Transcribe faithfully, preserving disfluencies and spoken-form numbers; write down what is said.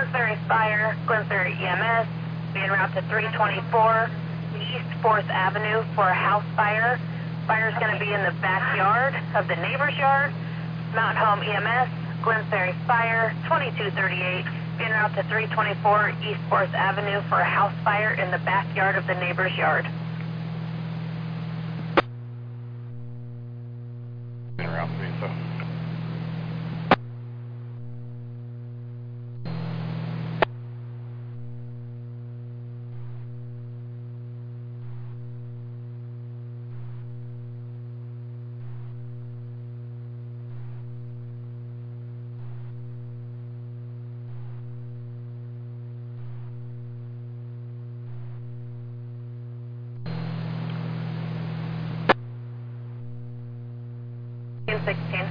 Glen Ferry Fire, Glen Ferry E M S, being route to three twenty-four East fourth Avenue for a house fire. Fire's going to be in the backyard of the neighbor's yard. Mountain Home E M S, Glen Ferry Fire, twenty-two thirty-eight, being route to three twenty-four East fourth Avenue for a house fire in the backyard of the neighbor's yard. In route three, so. sixteen